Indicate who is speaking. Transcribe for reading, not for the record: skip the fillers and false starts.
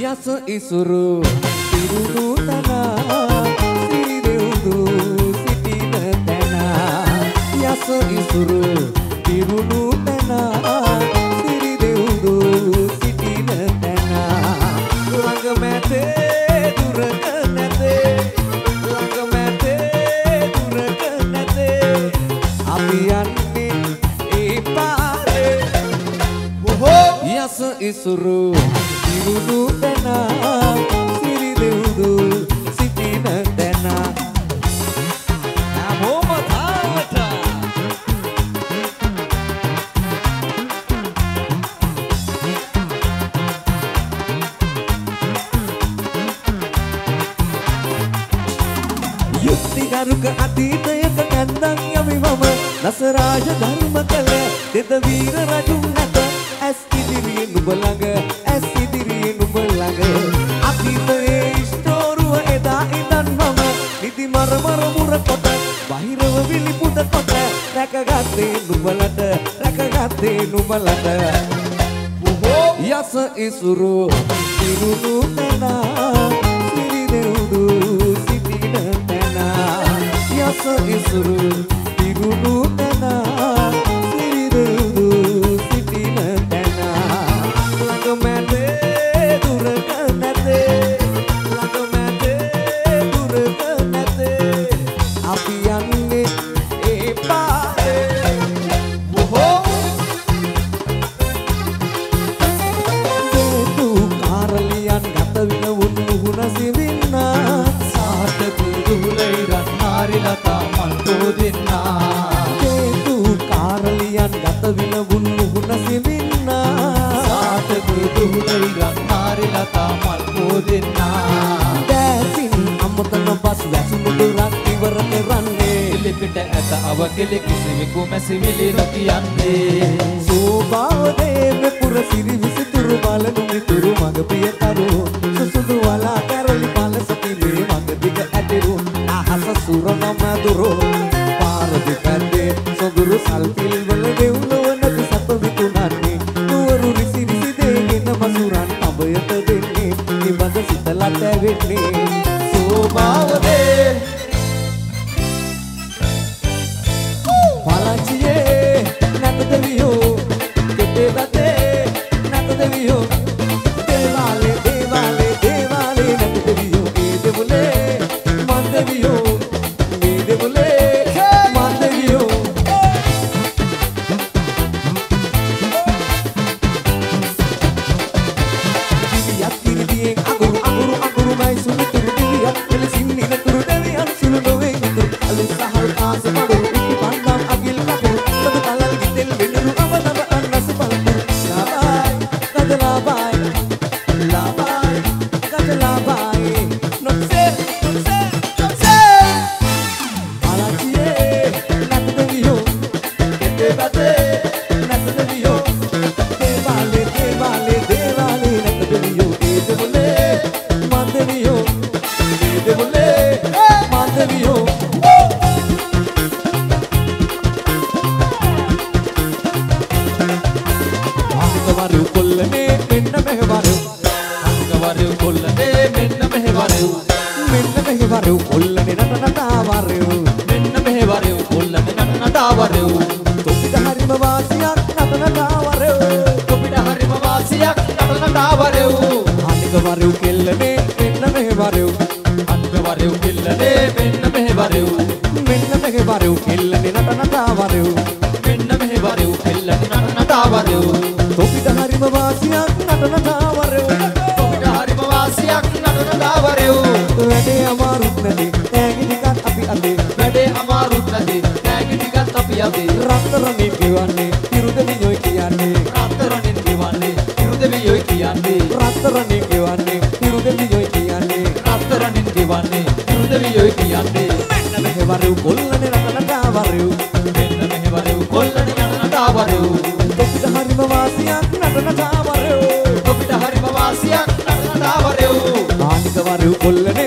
Speaker 1: යස ඉසුරු පිරුණු තන සිරි දෙව්දු සිටින තැන යස ඉසුරු පිරුණු තන සිරි දෙව්දු සිටින තැන ළඟ මැදේ දුරක නැතේ ළඟ මැදේ දුරක නැතේ අපි යන්නේ ඒ පාරේ යස ඉසුරු පිරුණු තැන සිරි දෙව්දු සිටින තැන හැමෝම තාවට යුක්තිගරුක අතීතයක කැන්දන් යමි මම දසරාජ ධර්ම කළ දෙද වීර රජුන් නැත ඇස් ඉදිරියේ නුඹ ළඟ ඇස් ඉදිරියේ නුඹ ළඟ අතීතයේ ස්ටෝරුව එදා ඉඳන් මම නිදි මරමර මුර කොට බහිරව විලිපුද කොට රැකගත්තේ නුඹලට රැකගත්තේ නුඹලට යස ඉසුරු පිරුණු තැන සිරි දෙව්දු සිටින තැන යස ඉසුරු පිරුණු තැන සිරි දෙව්දු සිටින තැන ළඟ මැදේ දුරක නැතේ ළඟ මැදේ දුරක නැතේ අපි යන්නේ ඒ පාරේ දෙතු කාරලියන් ගත විනවුන් මුහුණ සිවින්න
Speaker 2: සාතක දුලයි රන්නාරි ලතා මල්තෝ දෙන්නා
Speaker 1: දෙතු කාරලියන් ගත විනවුන් මුහුණ සිවින්න
Speaker 2: සාතක දුලයි රන්නාරි ලතා මල්තෝ දෙන්නා
Speaker 1: දැසින් අමතන බස් වැසුණු දුරක් ඉවර කරන්නේ
Speaker 2: එලිපිට ඇත අව කෙලෙ කිසිවෙකු මැසිවිලි නොකියන්නේ
Speaker 1: සෝභාවදේ මෙපුර සිරි විසිතුරු බලනු මිතුරු මග පියතරු සුසුදු වලා කැරලි පලසති මේ මග දිග ඇතිරු අහස සුරම මදුරු පාර දෙපැත්තේ සොඳුරු සල්පිල් වල දෙව්ලොව නැති සැප විකුණන්නේ නුවරු රිසි රිසි දේගෙන මසුරන් අබයට දෙන්නේ නිබඳ සිතලත් ඇවෙන්නේ සෝභාවදේ පලංචියේ නැත දෙවියෝ කෙටේ බතේ නැත දෙවියෝ දේවාලේ දේවාලේ දේවාලේ නැත දෙවියෝ ඒ දෙවුලේ මන් දෙවියෝ මේ දෙවුලේ මන් දෙවියෝ දිවියක් කිරිදියෙන් අඟුරු අඟුරු අඟුරු මයි සුළුතුරු දිවියක් එලෙසින් නිරතුරු දෙවියන් සුළු නොවේ නිතුරු අලු සහල් ආස මඩු ඉති පන්නම් අගිල් කපුරු සතු කලල් ගිතෙල් වෙනුරු අවනව අන්නස බලපුරු ලාබායි ගජලාබායි නොත්සේ පලංචියේ නැත දෙවියෝ කෙටේ බතේ නැත දෙවියෝ දේවාලේ දේවාලේ දේවාලේ නැත දෙවියෝ ඒ දෙවුලේ මන් දෙවියෝ ඒ දෙවුලේ මන් දෙවියෝ අනිකවරු කොල්ලනේ මෙන්න මෙහෙවරු
Speaker 2: අංගවරු කොල්ලනේ මෙන්න මෙහෙවරු
Speaker 1: මෙන්න මෙහෙවරු කොල්ලනේ නටනටවරු
Speaker 2: මෙන්න මෙහෙවරු කොල්ලනේ නටනටවරු
Speaker 1: තොපිට හරිම වාසියක් නටනටවරු
Speaker 2: කොපිට හරිම වාසියක් නටනටවරු
Speaker 1: අනිකවරු කෙල්ලනේ මෙන්න මෙහෙවරු
Speaker 2: අංගවරු කෙල්ලනේ මෙන්න මෙහෙවරු
Speaker 1: මෙන්න මෙහෙවරු කෙල්ලනේ නටනටවරු
Speaker 2: මෙන්න මෙහෙවරු කෙල්ලනේ නටනටවරු
Speaker 1: තොපිට හරිම වාසියක් නටනටවරු
Speaker 2: කොපිට හරිම වාසියක් නටනටවරු
Speaker 1: වැඩේ අමාරුත් නැති තෑගි ටිකක් අපි අදේ
Speaker 2: වැඩේ අමාරුත් නැති තෑගි ටිකක් අපි යදේ
Speaker 1: රත්තරනේ ගෙවන්නේ ඉරුදෙවියොයි කියන්නේ
Speaker 2: රත්තරනින් ගෙවන්නේ ඉරුදෙවියොයි කියන්නේ
Speaker 1: රත්තරනේ ගෙවන්නේ ඉරුදෙවියොයි කියන්නේ
Speaker 2: රත්තරනින් ගෙවන්නේ ඉරුදෙවියොයි කියන්නේ
Speaker 1: මෙන්න මෙහෙවරු කොල්ලනේ නටනටවරු
Speaker 2: මෙන්න මෙහෙවරු කොල්ලනේ නටනටවරු
Speaker 1: තොපිට හරිම වාසියක් නටනටවරු
Speaker 2: කොපිට හරිම වාසියක් නටනටවරු
Speaker 1: ආනිකවරු කොල්ලනේ